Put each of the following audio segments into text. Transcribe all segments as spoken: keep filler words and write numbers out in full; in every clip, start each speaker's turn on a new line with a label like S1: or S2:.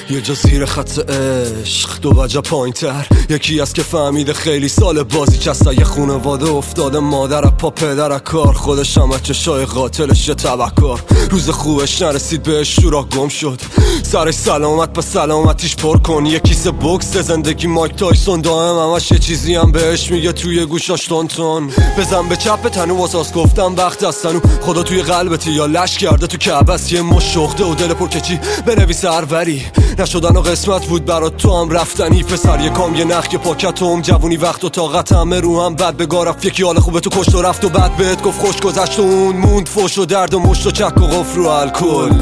S1: یه جا زیر خط عشق دو وجه پایین تر، یکی از که فهمیده خیلی سال بازی کسته یه خونواده افتاده، مادر پا پدر کار، خودش هم چشای قاتلش یه تبهکار. روز خوبش نرسید بهش شورا گم شد، سرش سلامت به سلامتیش پر کن. یه کیسه بوکس زندگی مایک تایسون دائم همش یه چیزی هم بهش میگه توی گوشاش تون تون. بزن به چپ تنو واساس گفتم وقت از تنو، خدا توی قلبتی یا لش کرده تو کعبست یه مش شخته و دل پرکچی بنویس هروری. نشدن و قسمت بود برات تو هم رفتنی، پسر یه کام یه نخ یه پاکت هم جوونی وقت و طاقت همه رو هم بد بگاه رفت. یکی حال خوبه تو کشت و رفت و بعد بهت گفت خوش گذشت و اون موند فوش و درد و مشت و چک و قفل و الکل.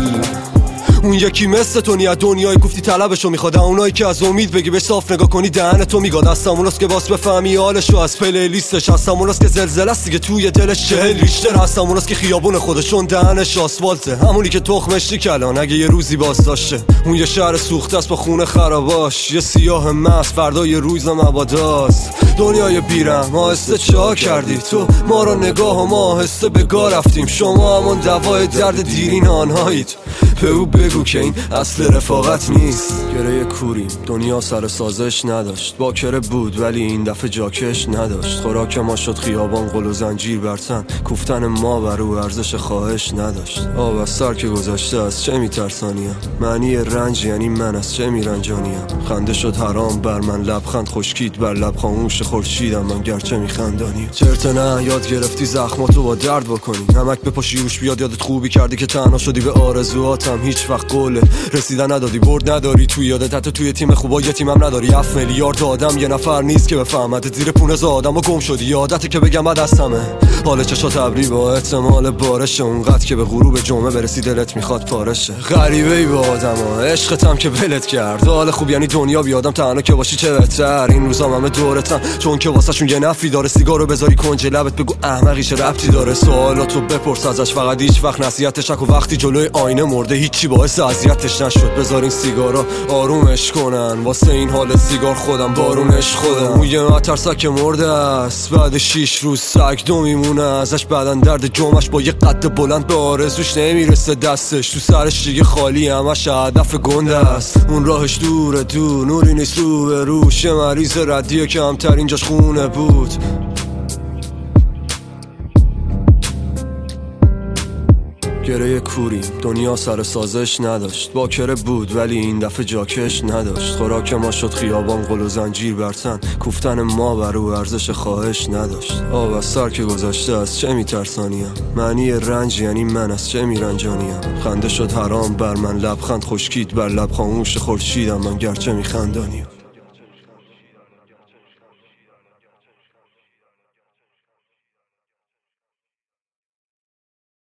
S1: اون یکی مثل تو نیاد دنیای گفتی طلبشو میخواد، اونایی که از امید بگی بهش صاف نگاه کنی دهن تو میگاد. هستموناست که باس بفهمی حالشو از پلی لیستش، هستموناست که زلزله است دیگه توی دلش چهل ریشتر، هستموناست که خیابون خودشون دهنش آسفالته، همونی که تخمش کلان اگه یه روزی باز داشته. اون یه شهر سوخته است با خونه خراباش، یه سیاه مست فردا یه روز مباداست. دنیای بیرم آهسته چا کردی تو ما رو نگاه و ما آهسته بگاه رفتیم، شما همون دوای درد دیرین آنهایید. به او بگو که این اصل رفاقت نیست. گره کوریم دنیا سر سازش نداشت، باکره بود ولی این دفعه جاکش نداشت. خوراک ما شد خیابان قل و زنجیر برتن، کوفتن ما بر او ارزش خواهش نداشت. آب از سر که گذشته از چه میترسانیم، معنی رنج یعنی من از چه میرنجانیم. خنده شد حرام بر من لبخند خشکید بر لب خاموش خورشیدم من گرچه میخندانیم. چرت نه یاد گرفتی زخماتو با درد بکنی، نمک بپاشی روش بیاد یادت خوبی کردی که تنها شدی به آرزوهاتم هیچ وقت قوله رسیدن ندادی، برد نداری توی یادت، حتی توی تیم خوبا یه تیمم نداری. هفت میلیارد آدم یه نفر نیست که بفهمت، زیر پونز آدم و گم شدی یادته که بگم بعد از همه حال چشات ابری با احتمال بارشه، اونقدر که به غروب جمعه برسی دلت میخواد پارشه. غریبه ای با آدم ها عشقتم که ولت کرد، حال خوب یعنی دنیا بیادم تنها که باشی چه بهتر. این روزا همه دورتم چون که واسهشون یه نفی داره، سیگارو بذاری کنج لبت بگو احمقی چه ربطی داره، سوالاتو بپرس ازش فقط هیچ وقت نصیحتش نکن. وقتی جلوی آینه مرده هیچی باعث اذیتش نشد، بذار این سیگارا آرومش کنن، واسه این حال سیگار خودم بارونش خودم. اون یه مترسک مرده است بعد شیش روز سگ دو میمونه ازش، بدن درد جمعش با یه قد بلند به آرزوش نمیرسه دستش، تو سرش دیگه خالی همش هدف گنده است. اون راهش دوره دور نوری نیست رو به روش، یه مریض ردیه که همترین جاش خونه بود. گره کوریم دنیا سر سازش نداشت، باکره بود ولی این دفعه جاکش نداشت. خوراک ما شد خیابان قل و زنجیر برتن، کوفتن ما بر او ارزش خواهش نداشت. آب از سر که گذشته از چه میترسانیم، معنی رنج یعنی من از چه میرنجانیم. خنده شد حرام بر من لبخند خشکید بر لب خاموش خورشیدم من گرچه میخندانیم.